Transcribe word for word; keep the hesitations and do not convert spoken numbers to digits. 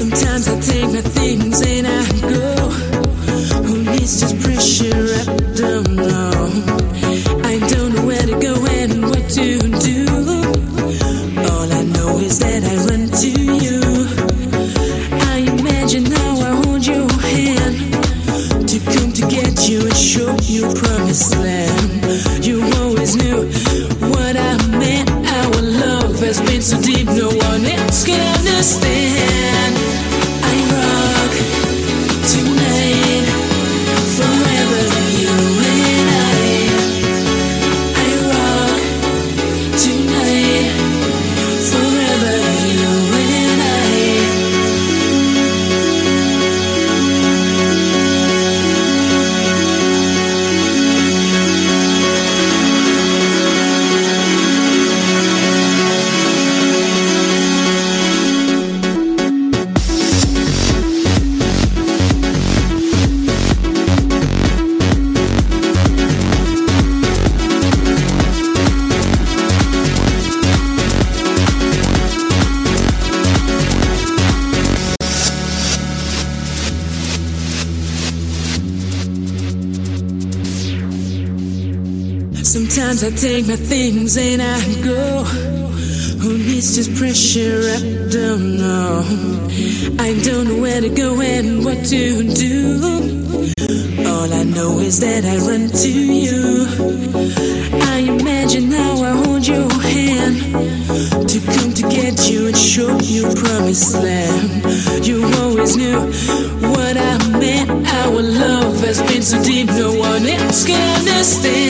Sometimes I take my things and I go. Who needs this pressure? I don't know. I don't know where to go and what to do. All I know is that I run to you. I imagine how I hold your hand to come to get you and show you promised land. You always knew what I meant. Our love has been so deep, no one else can understand. I rock tonight, forever you and I. I rock tonight, forever you and I. Sometimes I take my things and I go. Who needs this pressure? I don't know. I don't know where to go and what to do. All I know is that I run to you. I imagine how I hold your hand to come to get you and show you promised land. You always knew what I meant. Our love has been so deep, no one else can understand.